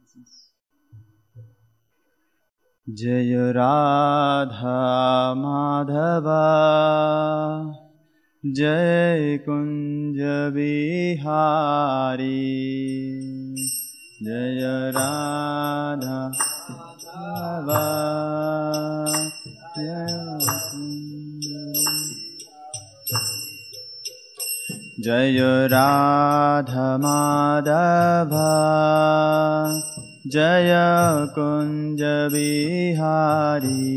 जय राधा माधवा जय कुंज बिहारी। जय राधा माधवा जय राधा माधवा जय कुंज बिहारी।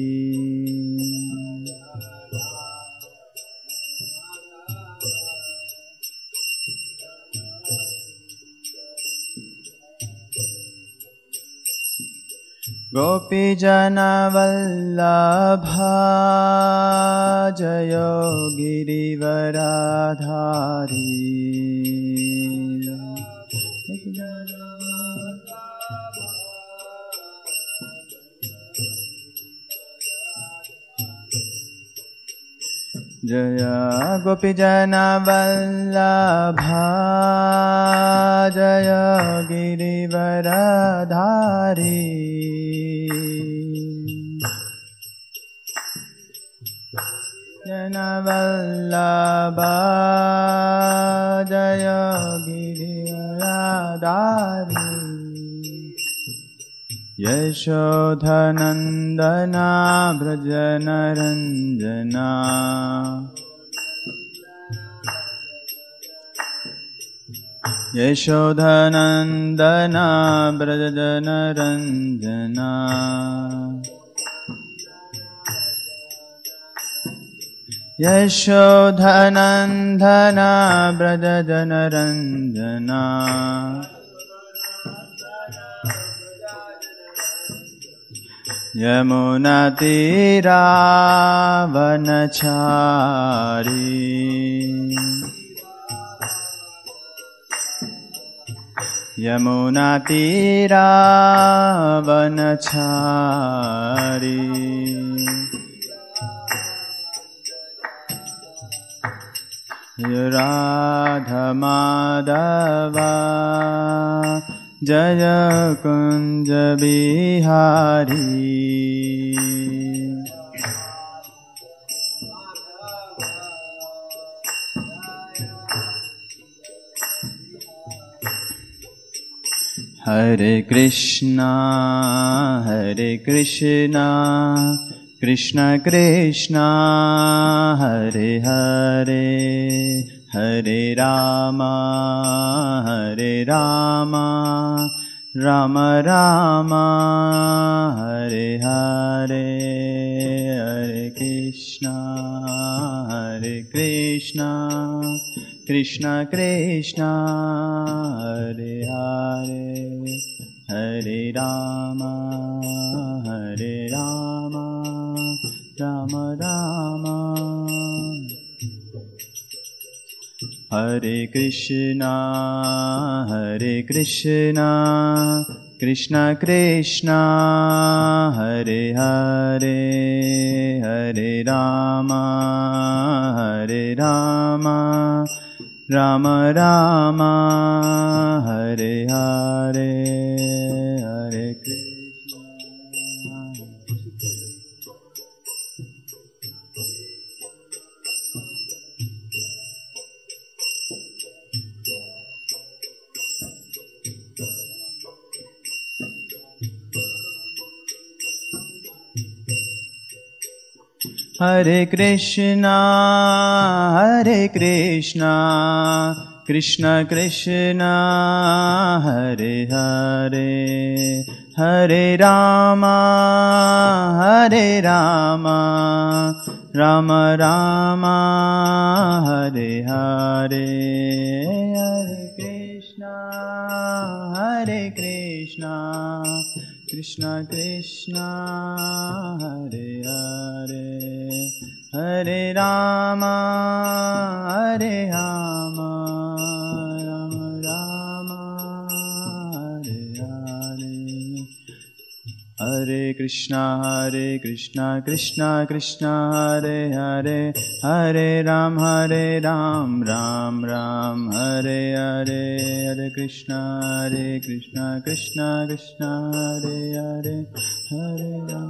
गोपीजन वल्लभा जय गिरिवरधारी। जय गोपीजन वल्लभा जय गिरिवरधारी। जन वल्लभा जय गिरिवरधारी। यशोधनन्दना व्रजनरञ्जना। यशोधनन्दना व्रजनरञ्जना। यशोधनन्दना व्रजनरञ्जना। यमुनातीरावनचारी। यमुनातीरावनचारी। राधा माधवा जय कुंज बिहारी। हरे कृष्णा कृष्ण कृष्णा हरे हरे हरे राम राम राम हरे हरे। हरे कृष्णा कृष्ण कृष्ण हरे हरे हरे राम राम राम। हरे कृष्णा कृष्ण कृष्ण हरे हरे हरे राम राम राम हरे हरे हरे कृष्ण। हरे कृष्णा कृष्ण कृष्ण हरे हरे हरे राम राम राम हरे हरे। हरे कृष्णा कृष्ण कृष्ण हरे हरे हरे राम राम राम हरे हरे। हरे Krishna Krishna Krishna Hare Hare, Hare Ram Ram Ram Hare Hare, Hare Krishna Krishna Krishna Hare Hare, Hare Ram.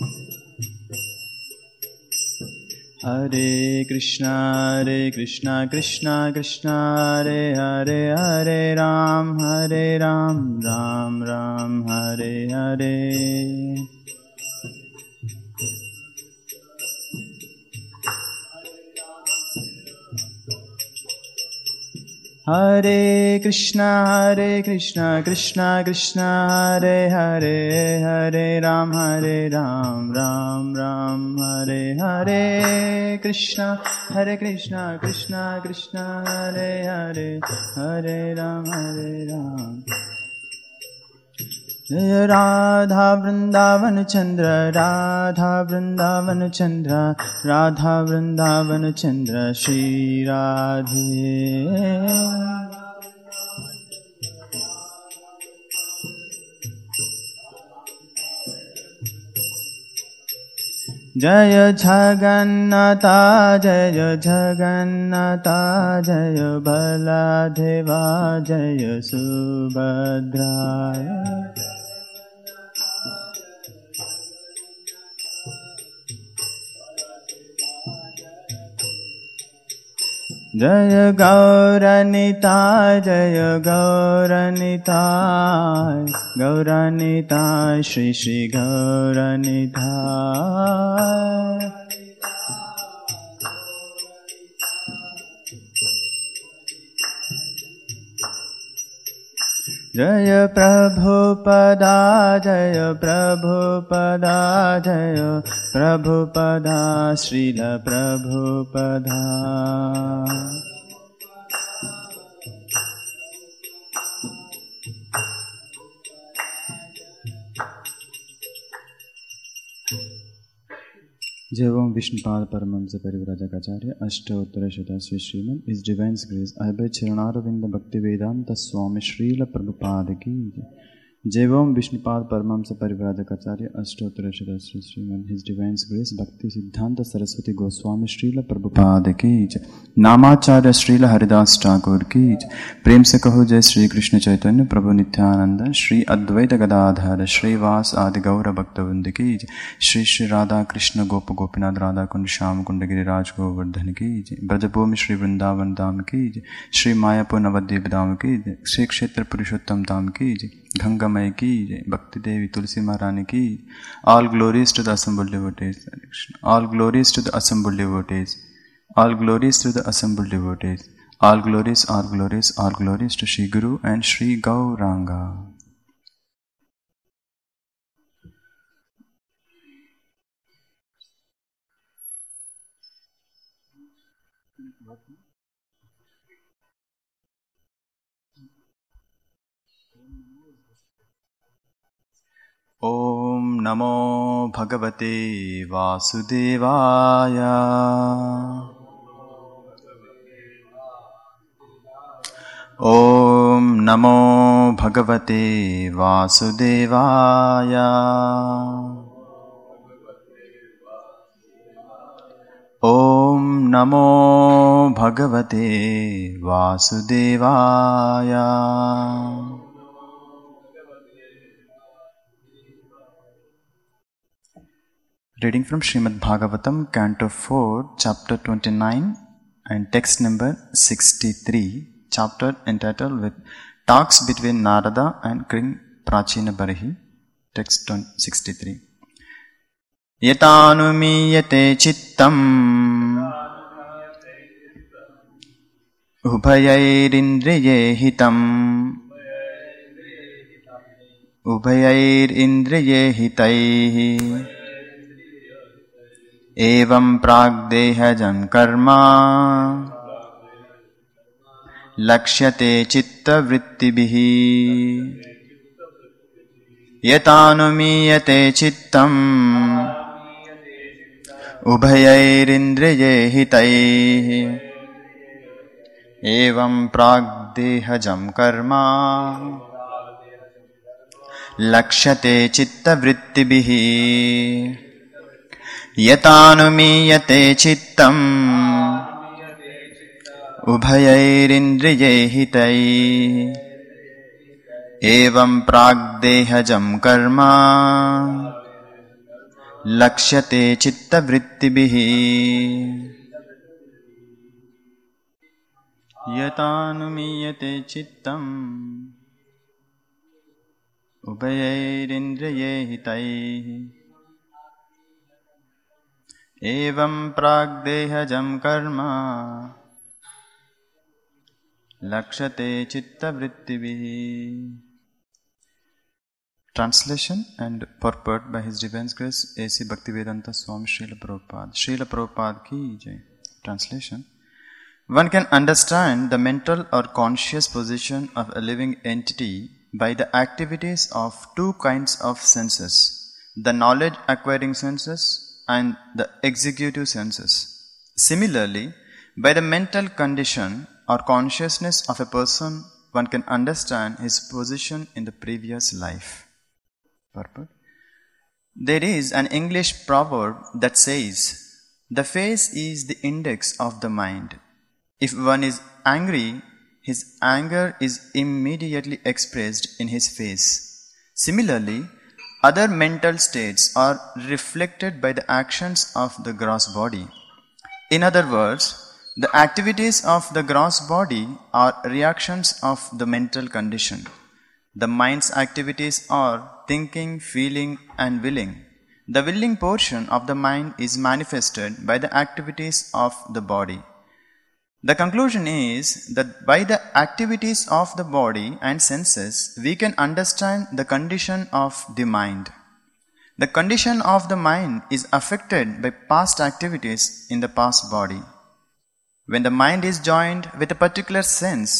Hare Krishna Krishna Krishna Hare Hare, Hare Ram Ram Hare Hare. Hare Krishna Krishna Krishna Hare Hare, Hare Ram Ram Hare Hare. Krishna Krishna Krishna Hare Hare, Hare Ram Jaya Radha Vrindavan Chandra, Radha Vrindavan Chandra, Radha Vrindavan Chandra, Shri Radhe. Jaya Jagannatha, Jaya Jagannatha, Jaya Baladeva, Jaya Subhadra. Jaya Gauranita, Jaya Gauranita, Gauranita, Shri Shri Gauranita. Jaya Prabhupada, Jaya Prabhupada, Jaya Prabhupada, Srila Prabhupada. जय ओम विष्णुपाद परमहंस परिव्राजकाचार्य अष्टोत्तर शतस्य श्रीमद् इस divine grace अभय चरणारविंद भक्ति वेदांत स्वामी श्रील प्रभुपाद की जय ओम विष्णुपाद परमहंस परिव्राजकाचार्य अष्टोत्तर शतस्य Srimad his divine grace Bhakti Siddhanta Saraswati Goswami Srila Prabhupada की जय। नामाचार्य श्रील हरिदास ठाकुर की जय। प्रेम से कहो जय श्री कृष्ण चैतन्य प्रभु नित्यानंद श्री अद्वैत गदाधर श्रीवास आदि गौर भक्तवृंद की जय। श्री श्री राधा कृष्ण गोप गोपीनाथ राधा कुंड श्याम कुंड गिरिराज गोवर्धन की जय। ब्रजभूमि श्री वृंदावन धाम की जय। श्री मायापुर नवद्वीप धाम की जय। श्री क्षेत्र पुरुषोत्तम धाम की जय। गंगामय की जय। भक्ति देवी तुलसी महारानी की। All glories to the assembled devotees. All glories to the assembled devotees. All glories to the assembled devotees. All glories, all glories, all glories to Shri Guru and Shri Gauranga. Om Namo Bhagavate Vasudevaya. Om Namo Bhagavate Vasudevaya. Om Namo Bhagavate Vasudevaya. Reading from Srimad Bhagavatam, Canto 4, Chapter 29 and text number 63, chapter entitled with Talks between Narada and King Prachina Barahi, text 63. Yatanumiyate chittam ubhayairindriye hitam ubhayairindriye hitaihi एवं प्राग्देहजं कर्मा लक्ष्यते चित्तवृत्तिभिः यतानुमीयते चित्तम् उभयैरिन्द्रिये हितैः एवं प्राग्देहजं Karma lakshate chitta vrittibihi yatanumiyate chittam ubhayairindriyehitai evam pragdehajam karma lakshate chitta vrittibihi yatanumiyate chittam ubhayairindriyehitai evam pragdehajam karma lakshate chitta vrittibihi. Translation and purport by His Divine Grace A.C. Bhaktivedanta Swami Srila Prabhupada. Srila Prabhupada ki jai. Translation. One can understand the mental or conscious position of a living entity by the activities of two kinds of senses, the knowledge acquiring senses and the executive senses. Similarly, by the mental condition or consciousness of a person, one can understand his position in the previous life. Purport. There is an English proverb that says, "The face is the index of the mind. If one is angry, his anger is immediately expressed in his face." Similarly, other mental states are reflected by the actions of the gross body. In other words, the activities of the gross body are reactions of the mental condition. The mind's activities are thinking, feeling, and willing. The willing portion of the mind is manifested by the activities of the body. The conclusion is that by the activities of the body and senses, we can understand the condition of the mind. The condition of the mind is affected by past activities in the past body. When the mind is joined with a particular sense,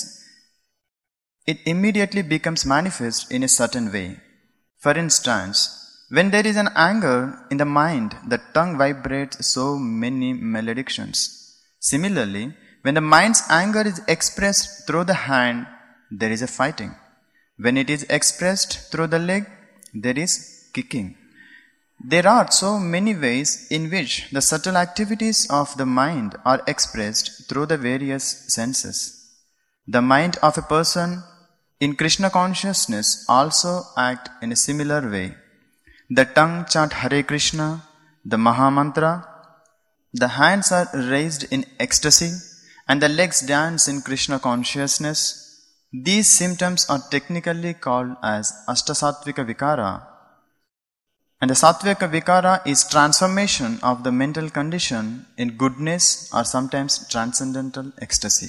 it immediately becomes manifest in a certain way. For instance, when there is an anger in the mind, the tongue vibrates so many maledictions. Similarly, when the mind's anger is expressed through the hand, there is a fighting. When it is expressed through the leg, there is kicking. There are so many ways in which the subtle activities of the mind are expressed through the various senses. The mind of a person in Krishna consciousness also act in a similar way. The tongue chant Hare Krishna, the Mahamantra, the hands are raised in ecstasy, and the legs dance in Krishna consciousness. These symptoms are technically called as Ashtasattvika Vikara. And the Sattvika Vikara is transformation of the mental condition in goodness or sometimes transcendental ecstasy.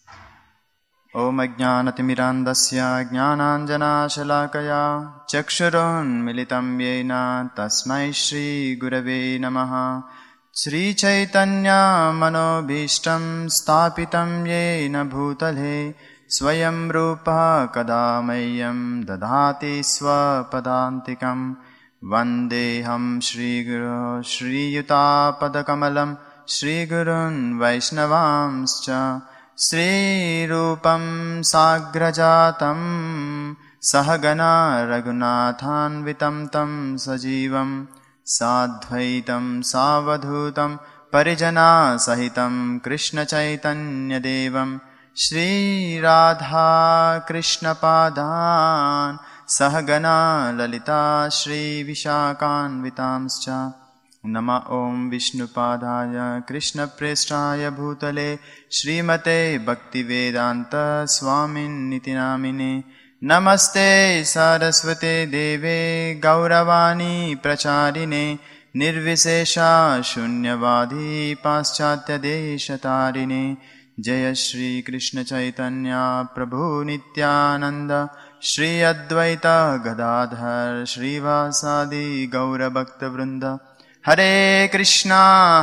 Om Ajnanatimirandasya Jnananjanashalakaya Chakshurunmilitam Yena Tasmai Shri Gurave Namaha Shri Chaitanya Manobhishtam Stapitam Yena Bhutale Swayam Rupa Kadamayyam Dadhati Swapadantikam Vandeham Shri Guru Shri Yuta Padakamalam Shri Gurun Vaishnavamscha Shri Rupam Sagrajatam Sahagana Raghunathan Vitam Tam Sajivam Sadvaitam Savadhutam Parijana Sahitam Krishna Chaitanya Devam Shri Radha Krishna Padan Sahagana Lalita Shri Vishakan Vitamscha Nama Om Vishnupadaya Krishna Prestaya Bhutale Srimate Bhaktivedanta Swamin Nitinamine Namaste Saraswate Deve Gauravani Pracharine Nirvisesha Shunyavadi Paschatya Deshatarine Jaya Shri Krishna Chaitanya Prabhu Nityananda Shri Advaita Gadadhar Shri Vasadi Gaura Bhakta Vrinda Hare Krishna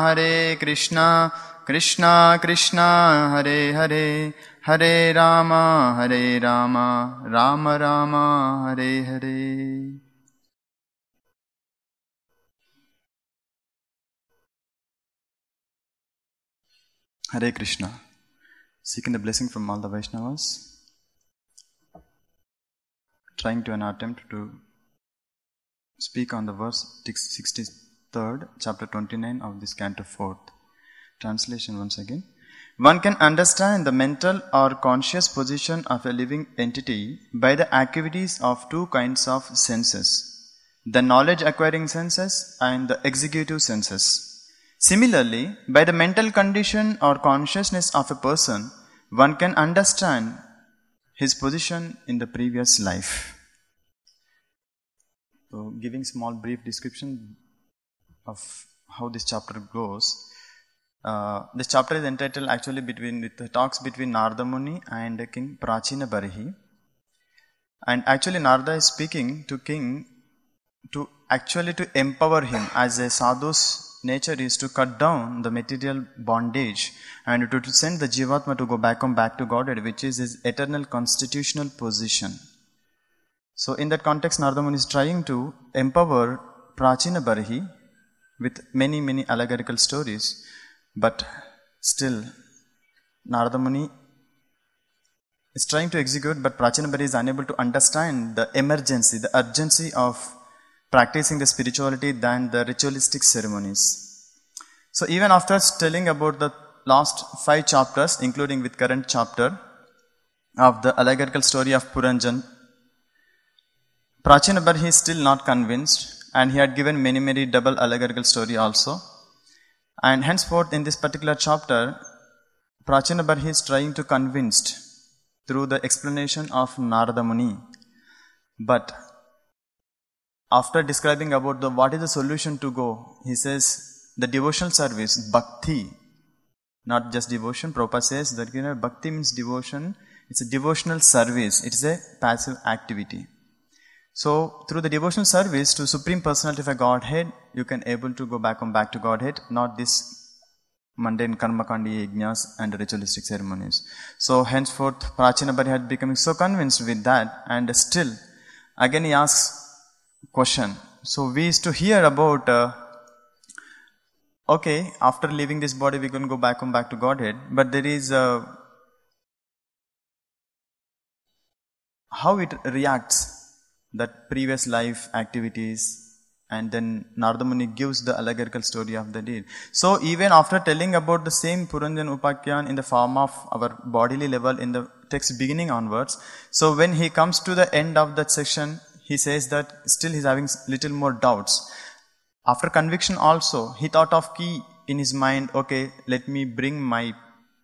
Krishna Krishna Hare Hare Hare Rama Rama Rama Hare Hare. Hare Krishna. Seeking the blessing from all the Vaishnavas, trying to an attempt to speak on the verse 63rd, chapter 29 of this canto 4th. Translation once again. One can understand the mental or conscious position of a living entity by the activities of two kinds of senses, the knowledge acquiring senses and the executive senses. Similarly, by the mental condition or consciousness of a person, one can understand his position in the previous life. So, giving small brief description of how this chapter goes. This chapter is entitled actually with talks between Narada Muni and King Prachina Barihi. And actually Narada is speaking to king to empower him, as a sadhu's nature is to cut down the material bondage and to send the Jivatma to go back to Godhead, which is his eternal constitutional position. So in that context, Narada Muni is trying to empower Prachina Barihi with many allegorical stories. But still, Narada Muni is trying to execute, but Prachina Barihi is unable to understand the emergency, the urgency of practicing the spirituality than the ritualistic ceremonies. So even after telling about the last 5 chapters, including with current chapter of the allegorical story of Puranjan, Prachina Barihi is still not convinced, and he had given many double allegorical story also. And henceforth, in this particular chapter, Prachina Barihi is trying to convince through the explanation of Narada Muni. But after describing about what is the solution to go, he says the devotional service, bhakti, not just devotion. Prabhupada says that bhakti means devotion. It's a devotional service. It's a passive activity. So, through the devotional service to Supreme Personality of a Godhead, you can able to go back to Godhead, not this mundane karmakandi yajnas and ritualistic ceremonies. So, henceforth, Prachina Barihi had become so convinced with that, and still, again he asks question. So, we used to hear about, okay, after leaving this body, we can go back to Godhead, but there is how it reacts. That previous life activities, and then Narada Muni gives the allegorical story of the deed. So even after telling about the same Puranjan Upakyan in the form of our bodily level in the text beginning onwards, so when he comes to the end of that section, he says that still he's having little more doubts. After conviction also, he thought of in his mind, okay, let me bring my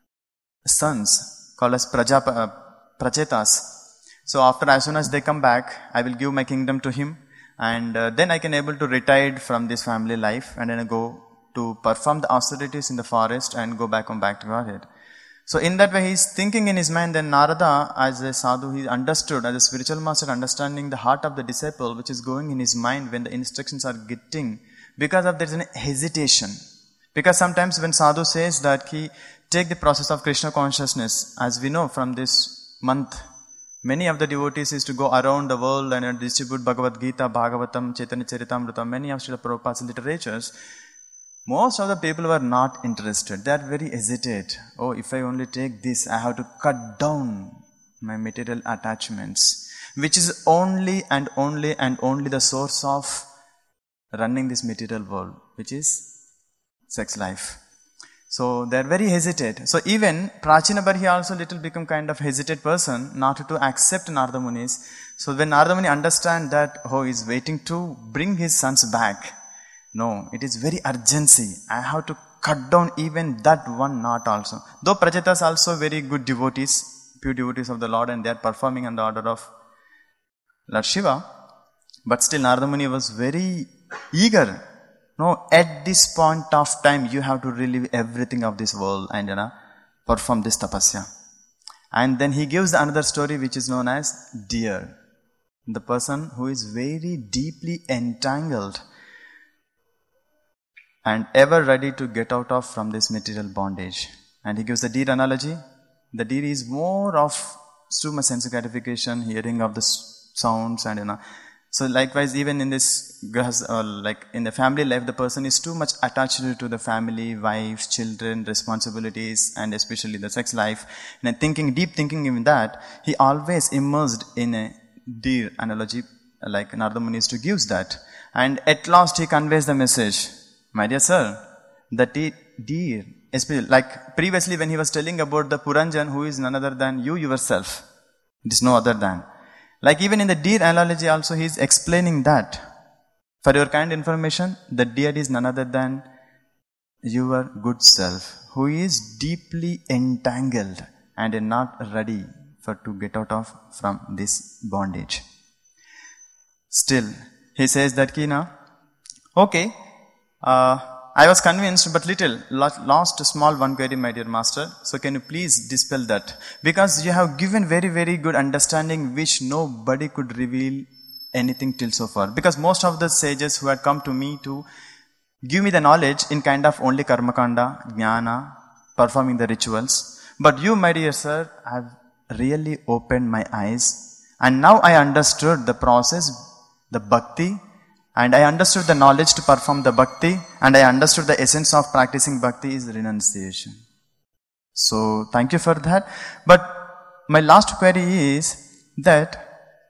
sons, called as Prachetas. So as soon as they come back, I will give my kingdom to him, and then I can able to retire from this family life, and then I go to perform the austerities in the forest and go back to Godhead. So in that way, he is thinking in his mind. Then Narada, as a sadhu, he understood, as a spiritual master, understanding the heart of the disciple, which is going in his mind when the instructions are getting, because of there is an hesitation. Because sometimes when sadhu says that he take the process of Krishna consciousness, as we know from this month, many of the devotees is to go around the world and distribute Bhagavad Gita, Bhagavatam, Chaitanya Charitamrita, many of Srila Prabhupada's literatures. Most of the people were not interested. They are very hesitant. Oh, if I only take this, I have to cut down my material attachments, which is only the source of running this material world, which is sex life. So they are very hesitant. So even Prachina Barihi also little become kind of hesitant person, not to accept Narada Muni's. So when Narada Muni understand that, he is waiting to bring his sons back. No, it is very urgency. I have to cut down even that one knot also. Though Prachetas also very good devotees, pure devotees of the Lord, and they are performing on the order of Lord Shiva. But still Narada Muni was very eager. No, at this point of time, you have to relive everything of this world and perform this tapasya. And then he gives another story which is known as deer. The person who is very deeply entangled and ever ready to get out of from this material bondage. And he gives the deer analogy. The deer is more of too much sense gratification, hearing of the sounds, and so likewise, even in this, like in the family life, the person is too much attached to the family, wives, children, responsibilities, and especially the sex life. And deep thinking in that, he always immersed in a deer analogy like Narada Muni used to gives that. And at last he conveys the message. My dear sir, the deer, especially like previously when he was telling about the Puranjan, who is none other than you yourself. It is no other than. Like even in the deer analogy also he is explaining that. For your kind information, the deer is none other than your good self, who is deeply entangled and not ready to get out of from this bondage. Still, he says that Kina, okay, I was convinced but little, lost small one query, my dear master. So can you please dispel that? Because you have given very, very good understanding which nobody could reveal anything till so far. Because most of the sages who had come to me to give me the knowledge in kind of only karmakanda, jnana, performing the rituals. But you, my dear sir, have really opened my eyes. And now I understood the process, the bhakti, and I understood the knowledge to perform the bhakti, and I understood the essence of practicing bhakti is renunciation. So, thank you for that. But my last query is that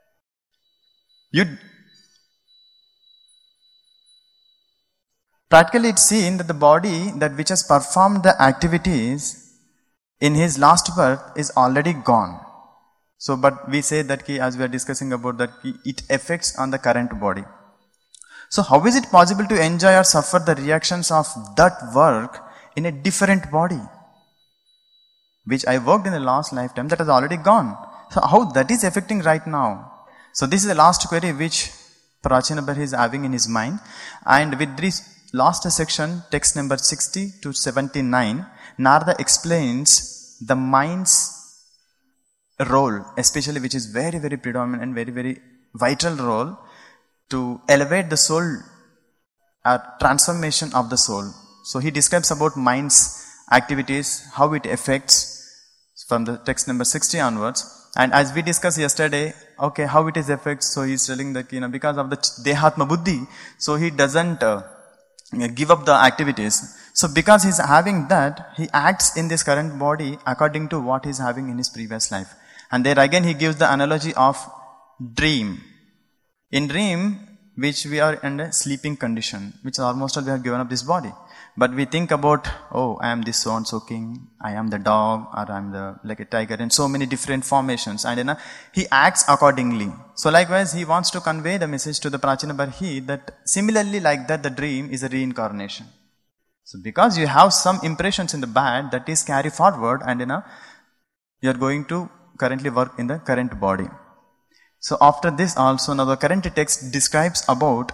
practically it's seen that the body that which has performed the activities in his last birth is already gone. So, but we say that as we are discussing about that, it affects on the current body. So, how is it possible to enjoy or suffer the reactions of that work in a different body? Which I worked in the last lifetime, that has already gone. So, how that is affecting right now? So, this is the last query which Prachinabhar is having in his mind. And with this last section, text number 60 to 79, Narada explains the mind's role, especially which is very, very predominant and very, very vital role to elevate the soul, transformation of the soul. So he describes about mind's activities, how it affects from the text number 60 onwards. And as we discussed yesterday, okay, how it is affects, so he's telling that, because of the Dehatma Buddhi, so he doesn't give up the activities. So because he's having that, he acts in this current body according to what he's having in his previous life. And there again he gives the analogy of dream. In dream, which we are in a sleeping condition, which almost all we have given up this body. But we think about, oh, I am this so and so king, I am the dog, or I am like a tiger, in so many different formations. And he acts accordingly. So likewise, he wants to convey the message to the Prachinabhar that similarly like that, the dream is a reincarnation. So because you have some impressions in the bad, that is carry forward, and you are going to currently work in the current body. So after this also, now the current text describes about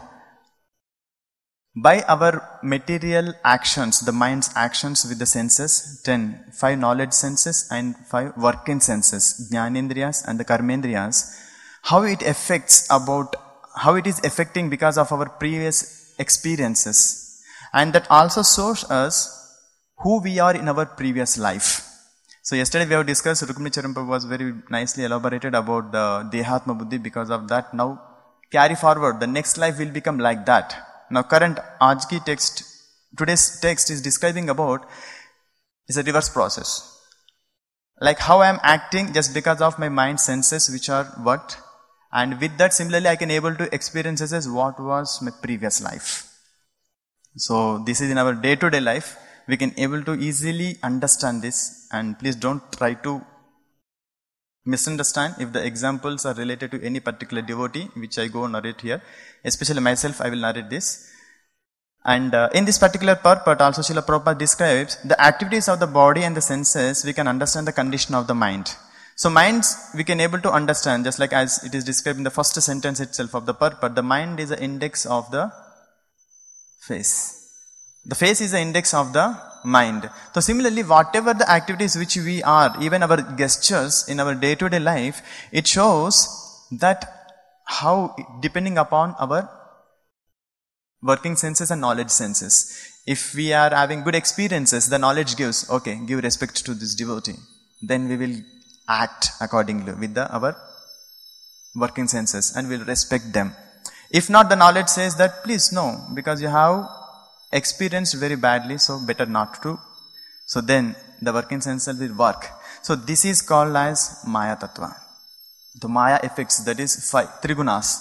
by our material actions, the mind's actions with the senses, 10, 5 knowledge senses and 5 working senses, jnanendriyas and the karmendriyas, how it affects about, how it is affecting because of our previous experiences. And that also shows us who we are in our previous life. So yesterday we have discussed, Rukmini Charampa was very nicely elaborated about the Dehatma Buddhi. Because of that, now carry forward, the next life will become like that. Now current Ajki text, today's text is describing about, is a reverse process. Like how I am acting just because of my mind senses which are what, and with that similarly I can able to experience as what was my previous life. So this is in our day-to-day life. We can able to easily understand this, and please don't try to misunderstand if the examples are related to any particular devotee, which I go narrate here. Especially myself, I will narrate this. And in this particular purport also Srila Prabhupada describes the activities of the body and the senses, we can understand the condition of the mind. So minds, we can able to understand, just like as it is described in the first sentence itself of the purport, the mind is the index of the face. The face is the index of the mind. So similarly, whatever the activities which we are, even our gestures in our day-to-day life, it shows that how, depending upon our working senses and knowledge senses. If we are having good experiences, the knowledge gives, okay, give respect to this devotee. Then we will act accordingly with our working senses and will respect them. If not, the knowledge says that please no, because you have experienced very badly, so better not to. So then the working senses will work. So this is called as Maya Tattva. The Maya effects, that is 5 Trigunas.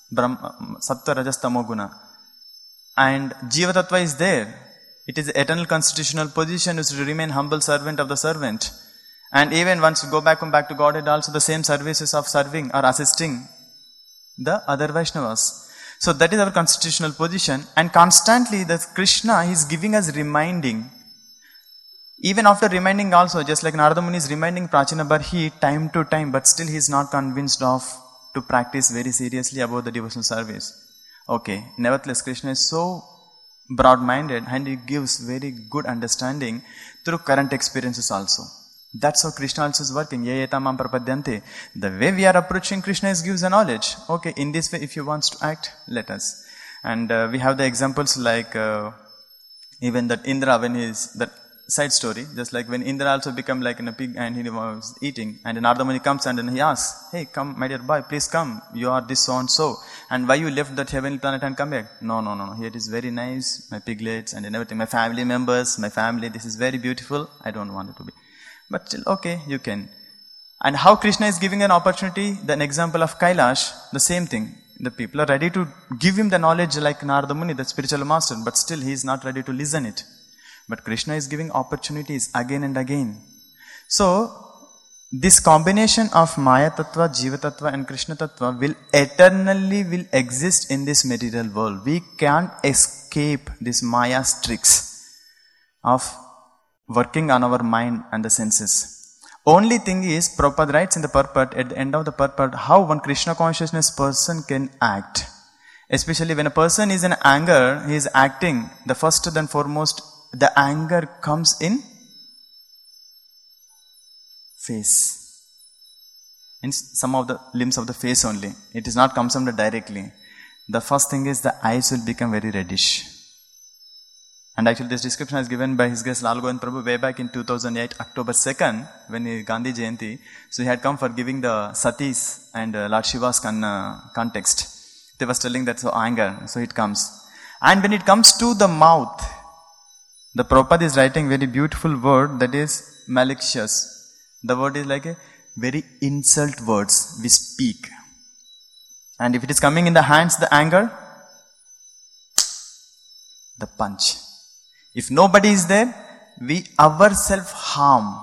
Sattva, Rajas, Tamo Guna. And Jiva Tattva is there. It is the eternal constitutional position is to remain humble servant of the servant. And even once you go back to Godhead, also the same services of serving or assisting the other Vaishnavas. So that is our constitutional position. And constantly the Krishna is giving us reminding. Even after reminding also, just like Narada Muni is reminding Prachina Barhi time to time, but still he is not convinced of to practice very seriously about the devotional service. Okay, nevertheless Krishna is so broad-minded and he gives very good understanding through current experiences also. That's how Krishna also is working. Ye etamam prapadyante. The way we are approaching Krishna is gives a knowledge. Okay, in this way if you want to act, let us. And we have the examples like even that Indra when he is, that side story, just like when Indra also became like in a pig and he was eating, and Narada Muni comes and then he asks, hey, come my dear boy, please come, you are this so and so, and why you left that heavenly planet and come back? No, here it is very nice, my piglets and everything, my family members, my family, this is very beautiful, I don't want it to be. But still, okay, you can. And how Krishna is giving an opportunity, an example of Kailash, the same thing. The people are ready to give him the knowledge like Narada Muni, the spiritual master, but still he is not ready to listen it. But Krishna is giving opportunities again and again. So, this combination of Maya Tattva, Jiva Tattva and Krishna Tattva will exist in this material world. We can't escape this Maya's tricks of working on our mind and the senses. Only thing is, Prabhupada writes in the purport, at the end of the purport, how one Krishna consciousness person can act. Especially when a person is in anger, he is acting, the first and foremost, the anger comes in face. In some of the limbs of the face only. It is not comes from the directly. The first thing is the eyes will become very reddish. And actually this description is given by his guest Lal Govind Prabhu way back in 2008, October 2nd, when he Gandhi Jayanti. So he had come for giving the Satis and Lord Shiva's context. They was telling that so anger, so it comes. And when it comes to the mouth, the Prabhupada is writing very beautiful word that is malicious. The word is like a very insult words we speak. And if it is coming in the hands, the anger, the punch. If nobody is there, we ourselves harm.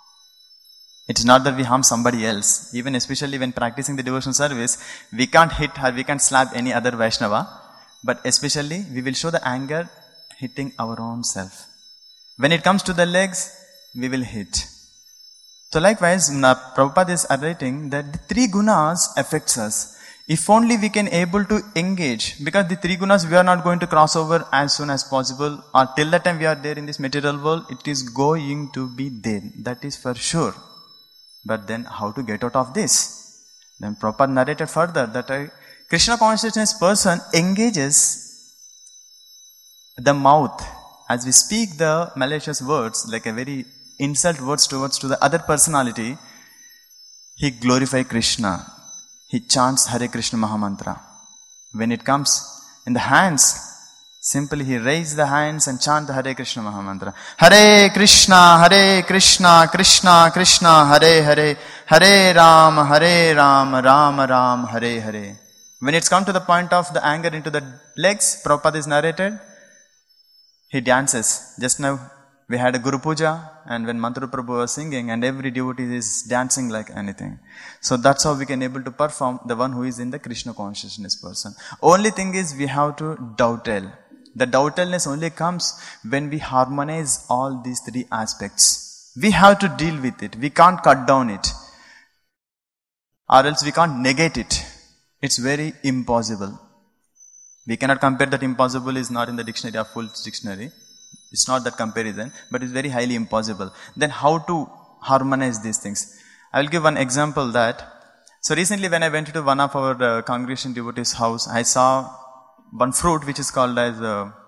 It is not that we harm somebody else. Even especially when practicing the devotional service, we can't hit or we can't slap any other Vaishnava. But especially we will show the anger hitting our own self. When it comes to the legs, we will hit. So likewise, Prabhupada is writing that the three gunas affects us. If only we can able to engage, because the three gunas we are not going to cross over as soon as possible, or till the time we are there in this material world, it is going to be there. That is for sure. But then how to get out of this? Then Prabhupada narrated further that a Krishna consciousness person engages the mouth. As we speak the malicious words, like a very insult words towards to the other personality, he glorifies Krishna. He chants Hare Krishna Mahamantra. When it comes in the hands, simply he raises the hands and chant the Hare Krishna Mahamantra. Hare Krishna, Krishna Krishna, Hare Hare, Hare Ram, Ram Ram, Hare Hare. When it's come to the point of the anger into the legs, Prabhupada is narrated, he dances. Just now we had a Guru Puja, and when Mantra Prabhu was singing, and every devotee is dancing like anything. So that's how we can able to perform the one who is in the Krishna consciousness person. Only thing is we have to dowtel. The dowtelness only comes when we harmonize all these three aspects. We have to deal with it. We can't cut down it. Or else we can't negate it. It's very impossible. We cannot compare that. Impossible is not in the dictionary, a full dictionary. It's not that comparison, but it's very highly impossible. Then how to harmonize these things? I will give one example that. So recently when I went to one of our congregation devotees' house, I saw one fruit which is called as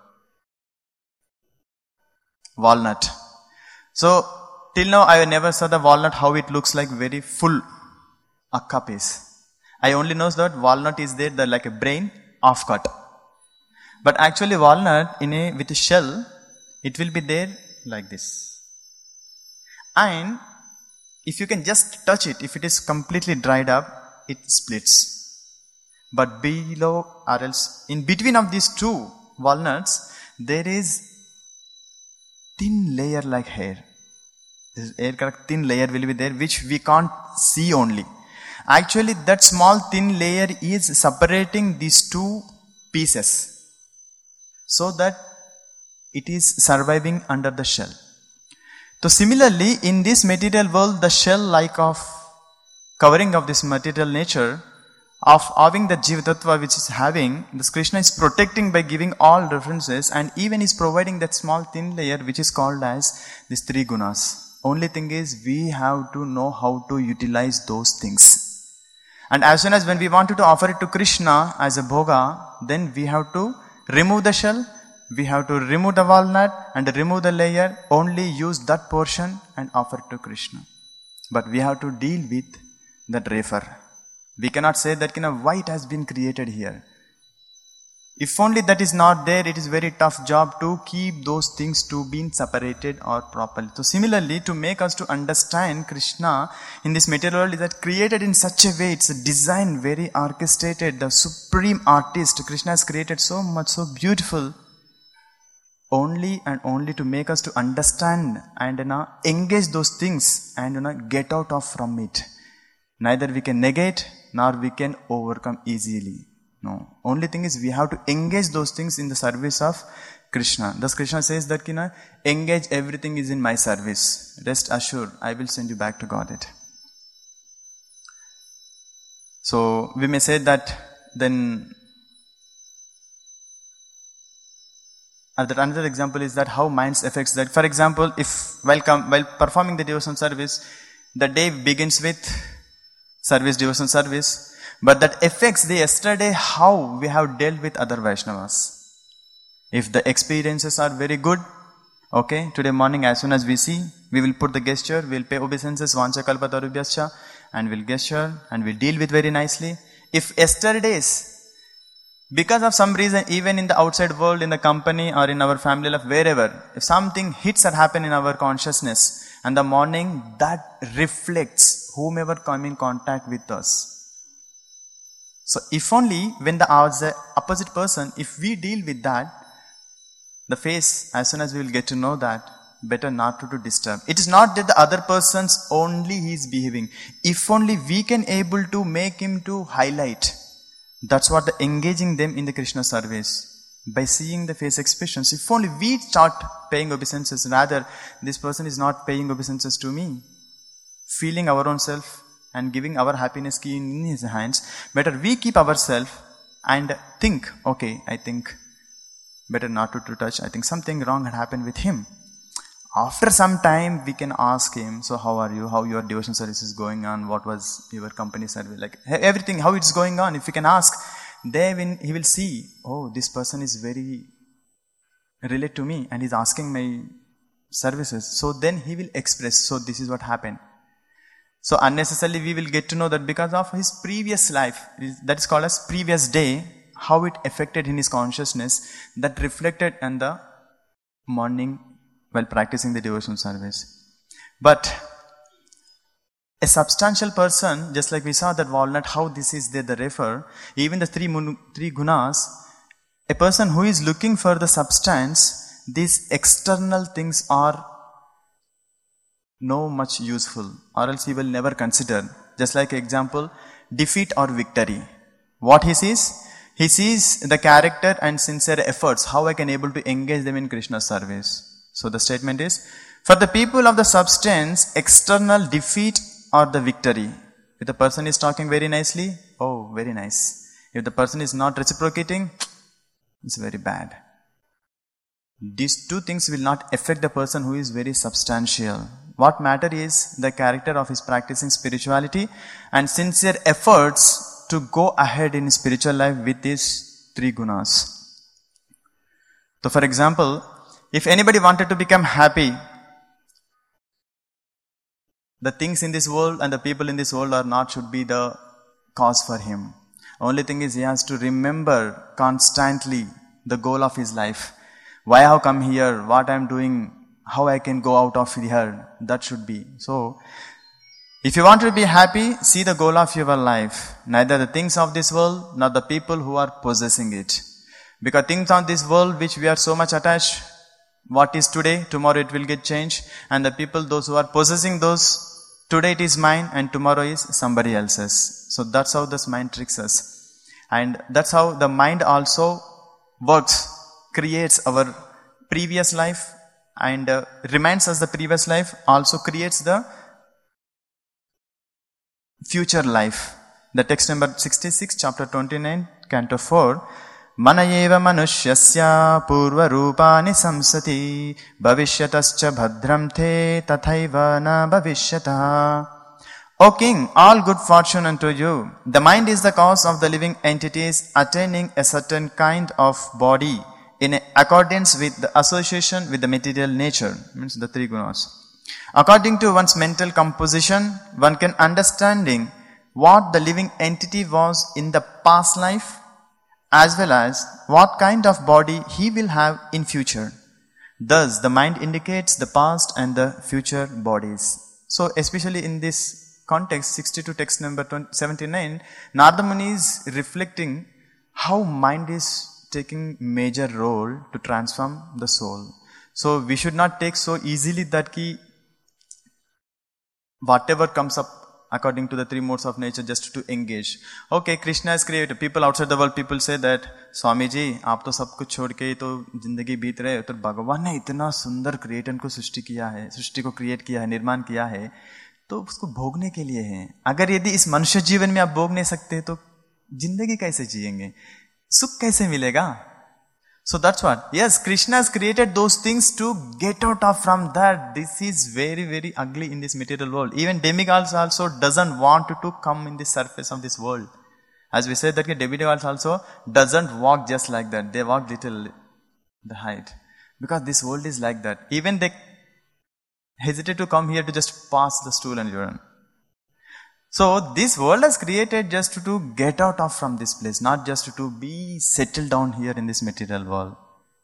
walnut. So till now I never saw the walnut how it looks like very full akka piece. I only know that walnut is there, like a brain off cut. But actually walnut with a shell, it will be there like this. And if you can just touch it, if it is completely dried up, it splits. But below, or else in between of these two walnuts, there is thin layer like hair. This hair thin layer will be there, which we can't see only. Actually, that small thin layer is separating these two pieces, so that it is surviving under the shell. So similarly, in this material world, the shell like of covering of this material nature, of having the Jiva Tattva which is having, this Krishna is protecting by giving all references, and even is providing that small thin layer which is called as these three gunas. Only thing is, we have to know how to utilize those things. And as soon as when we wanted to offer it to Krishna as a bhoga, then we have to remove the shell, we have to remove the walnut and remove the layer, only use that portion and offer it to Krishna. But we have to deal with that refer. We cannot say that why it has been created here. If only that is not there, it is very tough job to keep those things to being separated or properly. So similarly, to make us to understand Krishna in this material world is that created in such a way, it's a design very orchestrated, the supreme artist, Krishna has created so much, so beautiful, only and only to make us to understand and engage those things and get out of from it. Neither we can negate nor we can overcome easily. No. Only thing is we have to engage those things in the service of Krishna. Thus Krishna says that engage everything is in my service. Rest assured, I will send you back to Godhead. So we may say that then another example is that how minds affects that. For example, if while performing the devotional service, the day begins with service, devotional service, but that affects the yesterday how we have dealt with other Vaishnavas. If the experiences are very good, okay, today morning as soon as we see, we will put the gesture, we will pay obeisances, vancha kalpatarubhyascha, and we'll gesture and we'll deal with very nicely. If yesterday's, because of some reason, even in the outside world, in the company or in our family life, wherever, if something hits or happen in our consciousness, and the morning that reflects whomever come in contact with us. So if only when the opposite person, if we deal with that, the face, as soon as we will get to know that, better not to disturb. It is not that the other person's only he is behaving. If only we can able to make him to highlight. That's what the engaging them in the Krishna service. By seeing the face expressions, if only we start paying obeisances, rather this person is not paying obeisances to me, feeling our own self and giving our happiness key in his hands, better we keep ourselves and think, okay, I think better not to touch, I think something wrong had happened with him. After some time, we can ask him, so how are you, how your devotion service is going on, what was your company service, like everything, how it's going on. If we can ask, then he will see, oh, this person is very relate to me and he's asking my services. So then he will express, so this is what happened. So unnecessarily we will get to know that because of his previous life, that is called as previous day, how it affected in his consciousness, that reflected in the morning while practicing the devotional service. But a substantial person, just like we saw that walnut, how this is there, the refer, even the three gunas, a person who is looking for the substance, these external things are no much useful, or else he will never consider. Just like example, defeat or victory. What he sees? He sees the character and sincere efforts, how I can able to engage them in Krishna's service. So the statement is, for the people of the substance, external defeat or the victory. If the person is talking very nicely, oh, very nice. If the person is not reciprocating, it's very bad. These two things will not affect the person who is very substantial. What matter is the character of his practicing spirituality and sincere efforts to go ahead in spiritual life with these three gunas. So for example, if anybody wanted to become happy, the things in this world and the people in this world are not should be the cause for him. Only thing is he has to remember constantly the goal of his life. Why I have come here, what I am doing, how I can go out of here, that should be. So, If you want to be happy, see the goal of your life. Neither the things of this world, nor the people who are possessing it. Because things of this world which we are so much attached, what is today, tomorrow it will get changed. And the people, those who are possessing those, today it is mine and tomorrow is somebody else's. So that's how this mind tricks us. And that's how the mind also works, creates our previous life and reminds us the previous life, also creates the future life. The text number 66, chapter 29, canto 4. Manayeva manusyasya purva rupani samsati bhavisyatascha bhadram te tathaiva na bhavishyatah. O king, all good fortune unto you. The mind is the cause of the living entities attaining a certain kind of body in accordance with the association with the material nature, means the three gunas. According to one's mental composition, one can understanding what the living entity was in the past life, as well as what kind of body he will have in future. Thus, the mind indicates the past and the future bodies. So, especially in this context, 62 text number 79, Narada Muni is reflecting how mind is taking major role to transform the soul. So, we should not take so easily that ki whatever comes up according to the three modes of nature just to engage. Okay, Krishna is created. People outside the world, people say that, Swami ji, आप तो सब कुछ छोड़ के तो जिंदगी बीत रहे हो, तो भगवान ने इतना सुंदर क्रिएटन को सृष्टि किया है, सृष्टि को क्रिएट किया है, निर्माण किया है, तो उसको भोगने के लिए है. अगर यदि इस मनुष्य जीवन में आप भोग नहीं सकते तो जिंदगी कैसे जिएंगे, सुख कैसे मिलेगा? So that's what. Yes, Krishna has created those things to get out of from that. This is very, very ugly in this material world. Even demigods also doesn't want to come in the surface of this world. As we said that demigods also doesn't walk just like that. They walk little the height. Because this world is like that. Even they hesitate to come here to just pass the stool and urine. So this world is created just to get out of from this place, not just to be settled down here in this material world.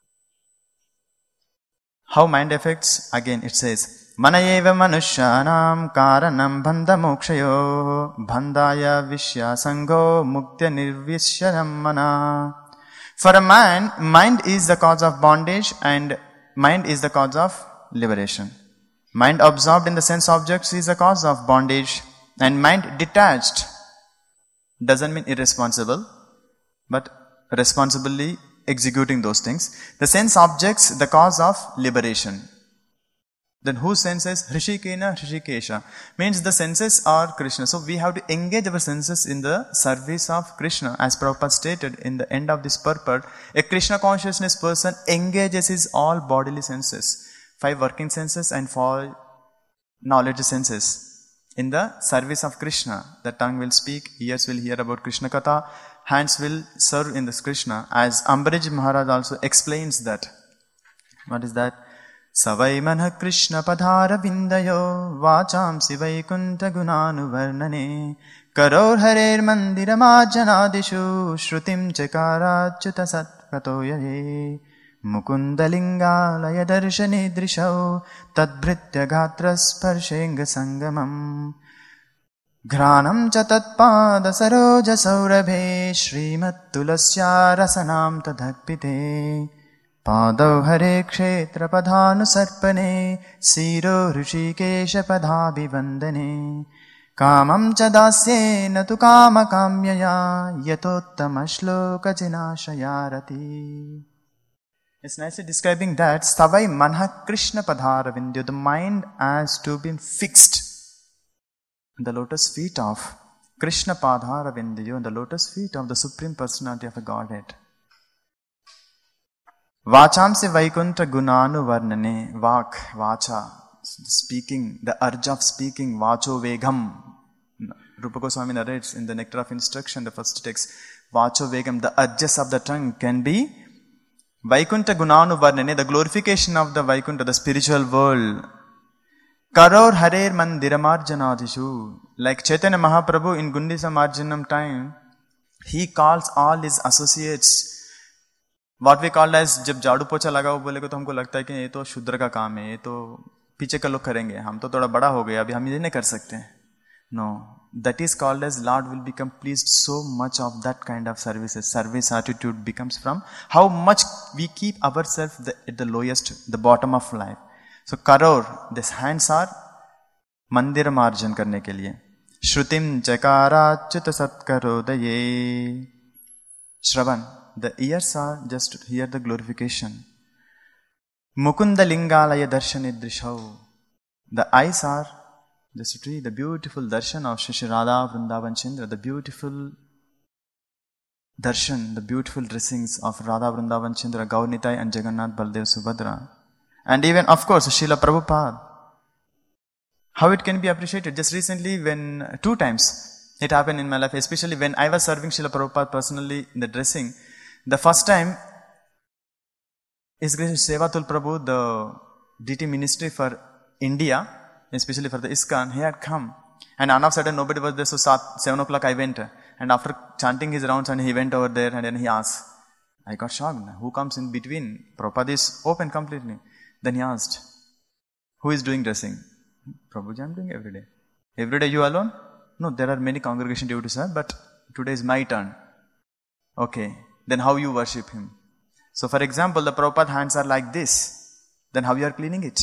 How mind affects? Again it says, Manayeva manushyanam karanam bandha mokshayo bandhaya vishya sangho muktya nirvishyaram mana. For a man, mind is the cause of bondage and mind is the cause of liberation. Mind absorbed in the sense objects is the cause of bondage. And mind detached doesn't mean irresponsible, but responsibly executing those things. The sense objects, the cause of liberation. Then whose senses? Hrishikena, Hrishikesha. Means the senses are Krishna. So we have to engage our senses in the service of Krishna. As Prabhupada stated in the end of this purport, a Krishna consciousness person engages his all bodily senses. 5 working senses and 4 knowledge senses. In the service of Krishna, the tongue will speak, ears will hear about Krishna Katha, hands will serve in this Krishna. As Ambarij Maharaj also explains that. What is that? Savai manha Krishna padhara vindayo vacham sivaikuntha gunanu varnane karor harer mandira majanadishu shrutim chakarachuta satkatoyaye Mukundalingalaya darshani drishau tadbhritya gatra sparshenga sangamam Ghranam cha tatpada saroja saurabhe Shrimat tulasya rasanam tadhakpite Padau hare kshetra padhanu sarpane Siro rishikesha padhabhivandane Kamam cha dasye natu kama kamyaya Yatottama shloka jinashayarati. It's nicely describing that Savai manha Krishna padhara vindyo. The mind has to be fixed in the lotus feet of Krishna padhara vindyo, in the lotus feet of the Supreme Personality of the Godhead. Vacham se vaikunta gunanu varnane. Vak, vacha, speaking, the urge of speaking, vacho vegam. Rupa Goswami narrates in the Nectar of Instruction, the first text, vacho vegam, the urges of the tongue can be Vaikunta Gunanu Varnane, the glorification of the Vaikunta, the spiritual world. Karor Harer Mandiramarjanadishu. Like Chaitanya Mahaprabhu in Gundisa Marjanam time, he calls all his associates. What we call as जब झाड़ू पोछा लगा वो बोले को तो हमको लगता है कि ये तो शूद्र का काम है, ये तो पीछे का लोग करेंगे, हम तो थोड़ा बड़ा हो गए, अभी हम ये नहीं कर सकते. No. That is called as Lord will become pleased so much of that kind of services. Service attitude becomes from how much we keep ourselves at the lowest, the bottom of life. So karor, these hands are mandir marjan karne ke liye. Shrutim chakara chita satkarodaye. Shravan, the ears are just to hear the glorification. Mukunda lingalaya darshanidrishau. The eyes are just to see the beautiful darshan of Shri Radha Vrindavan Chandra, the beautiful darshan, the beautiful dressings of Radha Vrindavan Chandra, Gaur Nitai and Jagannath Baldev Subhadra. And even, of course, Srila Prabhupada. How it can be appreciated? Just recently, when 2 times it happened in my life, especially when I was serving Srila Prabhupada personally in the dressing. The first time, His Grace Sevatul Prabhu, the DT ministry for India, especially for the ISKCON, he had come. And all of a sudden nobody was there, so 7 o'clock I went. And after chanting his rounds, and he went over there and then he asked. I got shocked. Who comes in between? Prabhupada is open completely. Then he asked, who is doing dressing? Prabhuji, I am doing every day. Every day you alone? No, there are many congregation devotees, but today is my turn. Okay, then how you worship him? So for example, the Prabhupada hands are like this. Then how you are cleaning it?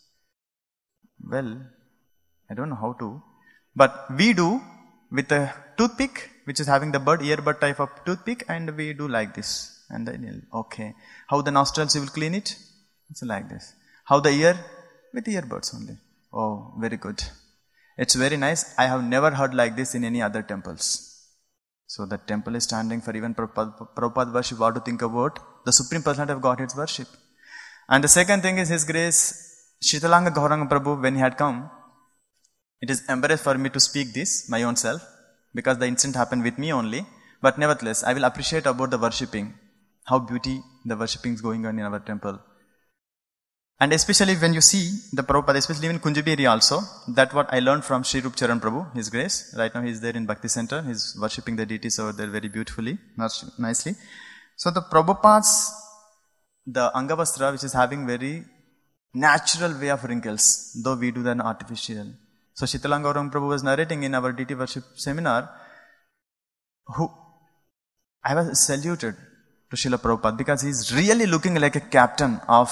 Well, I don't know how to. But we do with a toothpick, which is having the earbud type of toothpick, and we do like this. And then, okay. How the nostrils you will clean it? It's like this. How the ear? With earbuds only. Oh, very good. It's very nice. I have never heard like this in any other temples. So the temple is standing for even Prabhupada worship. What to think about? The Supreme Personality of Godhead's worship. And the second thing is His Grace Shitalanga Gauranga Prabhu, when he had come, it is embarrassed for me to speak this, my own self, because the incident happened with me only. But nevertheless, I will appreciate about the worshipping, how beauty the worshipping is going on in our temple. And especially when you see the Prabhupada, especially in Kunjabiri also, that what I learned from Sri Rup Charan Prabhu, His Grace. Right now he is there in Bhakti Center. He is worshipping the deities over there very beautifully, nicely. So the Prabhupada's, the Angavastra, which is having very natural way of wrinkles, though we do that artificial. So Shitalanga Gauranga Prabhu was narrating in our deity worship seminar, I was saluted to Srila Prabhupada because he is really looking like a captain of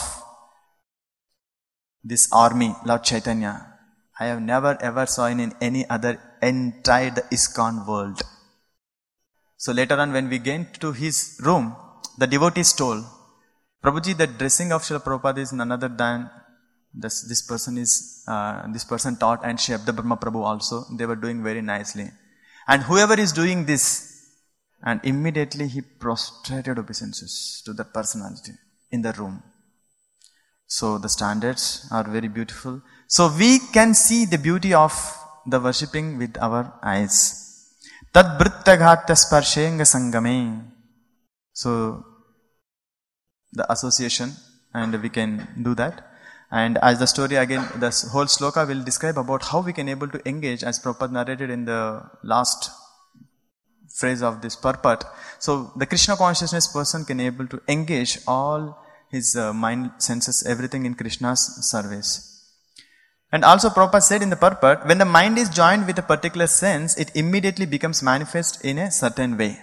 this army, Lord Chaitanya. I have never ever saw in any other entire the ISKCON world. So later on when we went to his room, the devotees told, Prabhuji, the dressing of Srila Prabhupada is none other than this person taught and Shabda Brahma Prabhu also. They were doing very nicely. And whoever is doing this, and immediately he prostrated obeisances to the personality in the room. So the standards are very beautiful. So we can see the beauty of the worshipping with our eyes. Tad brittaghatya sparshenga sangame. So the association, and we can do that. And as the story again, the whole sloka will describe about how we can able to engage, as Prabhupada narrated in the last phrase of this purport. So the Krishna consciousness person can able to engage all his mind, senses, everything in Krishna's service. And also Prabhupada said in the purport, when the mind is joined with a particular sense, it immediately becomes manifest in a certain way.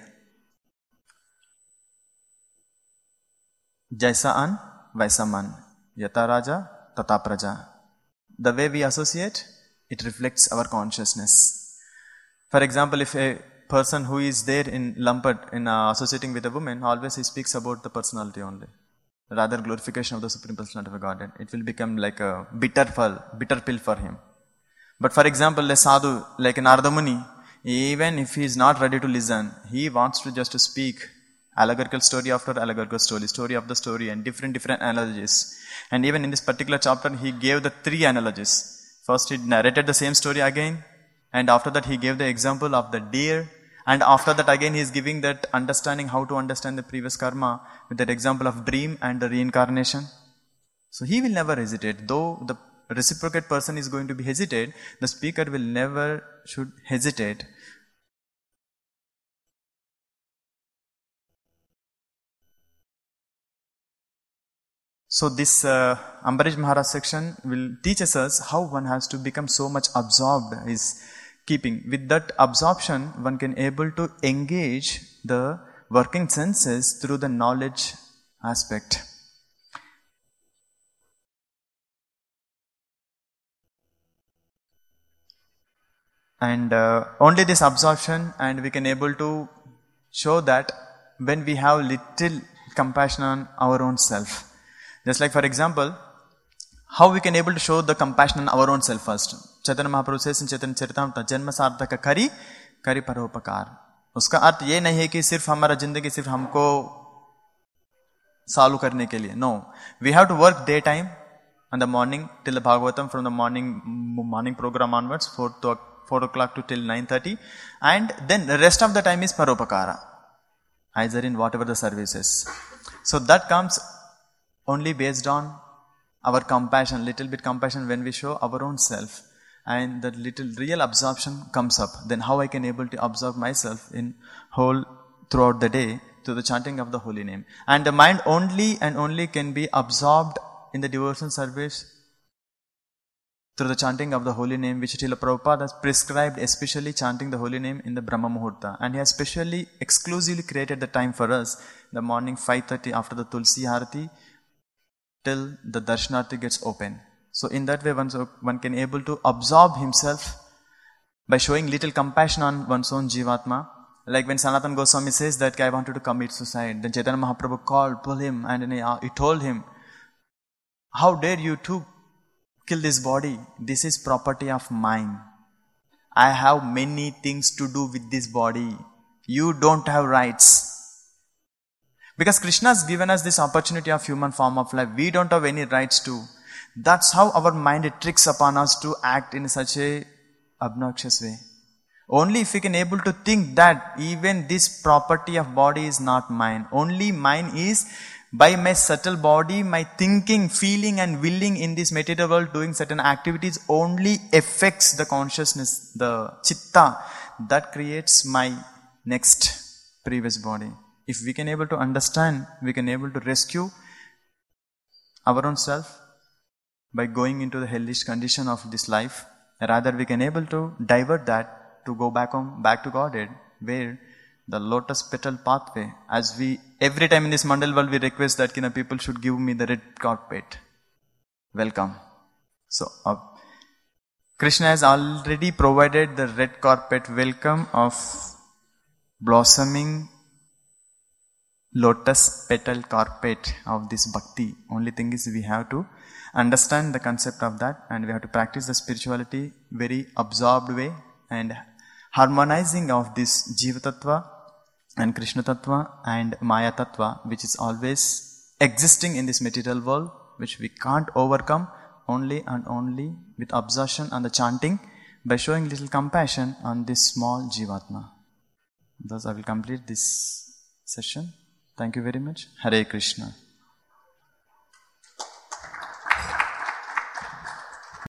Jaisa an, vaisa man. Yata raja, tata praja. The way we associate, it reflects our consciousness. For example, if a person who is there in lumped in associating with a woman, always he speaks about the personality only. Rather glorification of the Supreme Personality of Godhead. It will become like a bitter pill for him. But for example, a sadhu, like an Narada Muni, even if he is not ready to listen, he wants to just speak allegorical story after allegorical story of the story, and different analogies. And even in this particular chapter, he gave the 3 analogies. First, he narrated the same story again, and after that, he gave the example of the deer. And after that again he is giving that understanding how to understand the previous karma with that example of dream and the reincarnation. So he will never hesitate. Though the reciprocate person is going to be hesitate, the speaker will never should hesitate. So this Ambarish Maharaj section will teach us how one has to become so much absorbed, is keeping. With that absorption, one can able to engage the working senses through the knowledge aspect. And only this absorption, and we can able to show that when we have little compassion on our own self. Just like for example, how we can able to show the compassion on our own self first. Chaitanya Mahaprabhu says in Chaitanya Charitamrita, Janma Sardhaka Kari, Kari Paropakar. उसका अर्थ ये नहीं है कि सिर्फ हमारा जिंदगी सिर्फ हमको चालू करने के लिए. No, we have to work daytime and the morning till the Bhagavatam, from the morning program onwards, 4 o'clock to till 9:30, and then the rest of the time is paropakara, either in whatever the service is. So that comes only based on our compassion, little bit compassion when we show our own self, and that little real absorption comes up. Then how I can able to absorb myself in whole throughout the day to the chanting of the holy name. And the mind only and only can be absorbed in the devotional service through the chanting of the holy name, which Srila Prabhupada has prescribed, especially chanting the holy name in the Brahma Muhurta. And he has specially, exclusively created the time for us, the morning 5:30 after the Tulsi Harati, till the Darshanarti gets open. So in that way, one can able to absorb himself by showing little compassion on one's own Jivatma. Like when Sanatana Goswami says that I wanted to commit suicide, then Chaitanya Mahaprabhu pulled him, and then he told him, how dare you to kill this body? This is property of mine. I have many things to do with this body. You don't have rights. Because Krishna has given us this opportunity of human form of life. We don't have any rights to. That's how our mind tricks upon us to act in such a obnoxious way. Only if we can able to think that even this property of body is not mine. Only mine is by my subtle body, my thinking, feeling and willing in this material world, doing certain activities only affects the consciousness, the chitta, that creates my next previous body. If we can able to understand, we can able to rescue our own self by going into the hellish condition of this life. Rather, we can able to divert that to go back home, back to Godhead, where the lotus petal pathway, as we, every time in this Mandal world, we request that people should give me the red carpet. Welcome. So, Krishna has already provided the red carpet welcome of blossoming lotus petal carpet of this bhakti. Only thing is we have to understand the concept of that, and we have to practice the spirituality very absorbed way, and harmonizing of this Jiva Tattva and Krishna Tattva and Maya Tattva, which is always existing in this material world, which we can't overcome only and only with absorption and the chanting, by showing little compassion on this small Jivatma. Thus I will complete this session. Thank you very much. Hare Krishna.